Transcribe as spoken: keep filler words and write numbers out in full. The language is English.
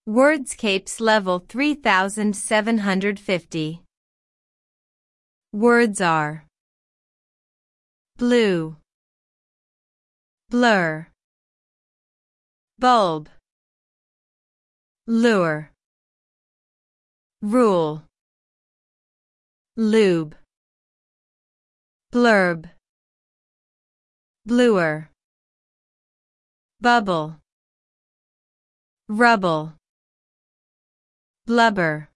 Wordscapes level three thousand seven hundred fifty. Words are blue, blur, bulb, lure, rule, lube, blurb, bluer, bubble, rubble, blubber.